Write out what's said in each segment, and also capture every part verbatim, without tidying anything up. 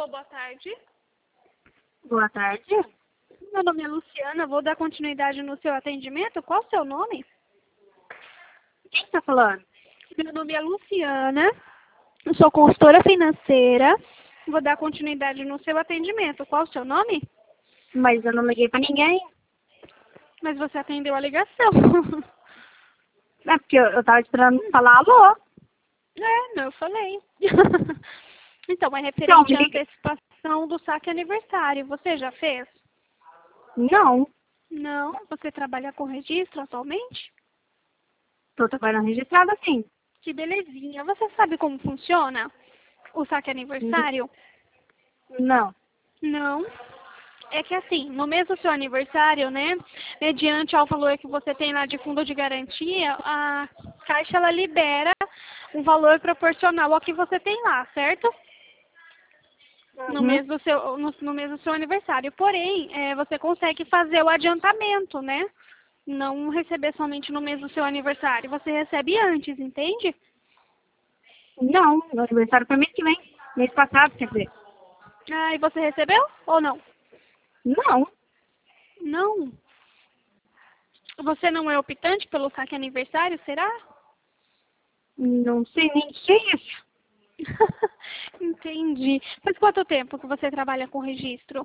Alô, boa tarde. Boa tarde. Meu nome é Luciana, vou dar continuidade no seu atendimento. Qual o seu nome? Quem está falando? Meu nome é Luciana, eu sou consultora financeira, vou dar continuidade no seu atendimento. Qual o seu nome? Mas eu não liguei pra ninguém. Mas você atendeu a ligação. É porque eu, eu tava esperando falar alô. É, não, eu falei. Então, é Então, referente me à liga. antecipação do saque aniversário. Você já fez? Não. Não? Você trabalha com registro atualmente? Tô trabalhando registrada sim. Que belezinha. Você sabe como funciona o saque aniversário? Não. Não. É que assim, no mês do seu aniversário, né, mediante ao valor que você tem lá de fundo de garantia, a Caixa ela libera um valor proporcional ao que você tem lá, certo? No Uhum. mês do seu, no, no mês do seu aniversário. Porém, é, você consegue fazer o adiantamento, né? Não receber somente no mês do seu aniversário. Você recebe antes, entende? Não. Meu aniversário foi mês que vem. Mês passado, quer dizer. Ah, e você recebeu ou não? Não. Não. Você não é optante pelo saque aniversário, será? Não sei nem o que é isso. Entendi. Faz quanto tempo que você trabalha com registro?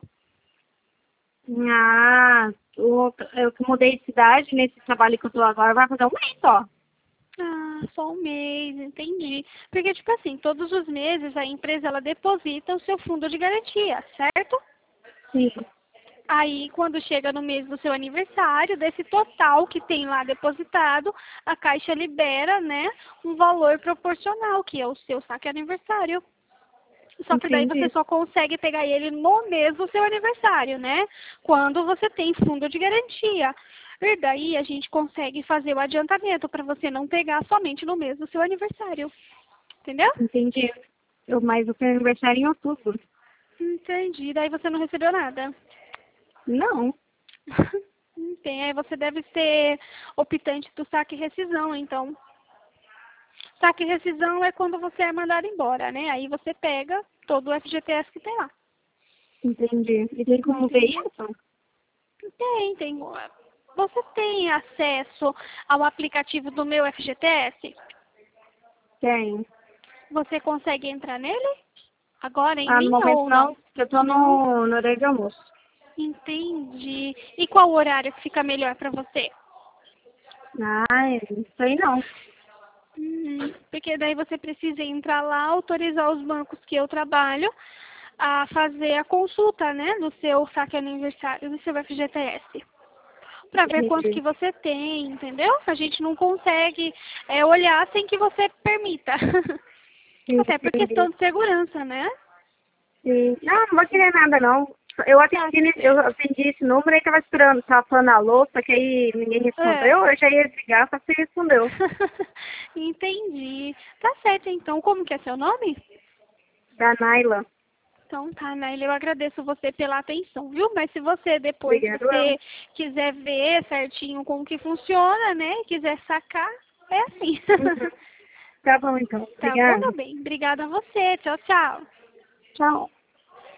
Ah, eu, eu que mudei de cidade nesse trabalho que eu tô agora, vai fazer um mês só. Ah, só um mês, entendi. Porque, tipo assim, todos os meses a empresa ela deposita o seu fundo de garantia, certo? Sim. Aí, quando chega no mês do seu aniversário, desse total que tem lá depositado, a Caixa libera, né, um valor proporcional, que é o seu saque aniversário. Só que daí você Entendi. só consegue pegar ele no mês do seu aniversário, né? Quando você tem fundo de garantia. E daí a gente consegue fazer o adiantamento para você não pegar somente no mês do seu aniversário. Entendeu? Entendi. Eu, mas eu tenho aniversário em outubro. Entendi. Daí você não recebeu nada. Não. Tem. Aí você deve ser optante do saque e rescisão, então. Saque e rescisão é quando você é mandado embora, né? Aí você pega todo o F G T S que tem lá. Entendi. E tem como ver Entendeu? isso? Tem, tem. Você tem acesso ao aplicativo do meu F G T S? Tem. Você consegue entrar nele? Agora em Ah, no linha momento ou não, não? porque eu tô Não? no, no horário de almoço. Entendi. E qual horário que fica melhor para você? Ai, isso aí não. Hum, porque daí você precisa entrar lá, autorizar os bancos que eu trabalho a fazer a consulta, né, do seu saque aniversário, do seu F G T S. Para ver quanto que Entendi. você tem, entendeu? A gente não consegue é, olhar sem que você permita. Até por questão Entendi. de segurança, né? Sim. Não, não vou querer nada, não. Eu Ah, atendi, nesse- eu atendi esse número e tava esperando, tava falando alô, só que aí ninguém é. respondeu, eu já ia ligar, só que você respondeu. Entendi. Tá certo, então. Como que é seu nome? Da Naila. Então tá, Naila, eu agradeço você pela atenção, viu? Mas se você depois Obrigado, eu. você quiser ver certinho como que funciona, né? Quiser sacar, é assim. Uhum. Tá bom, então. Tá bom, Obrigada. meu bem? Obrigada a você. Tchau, tchau. Tchau.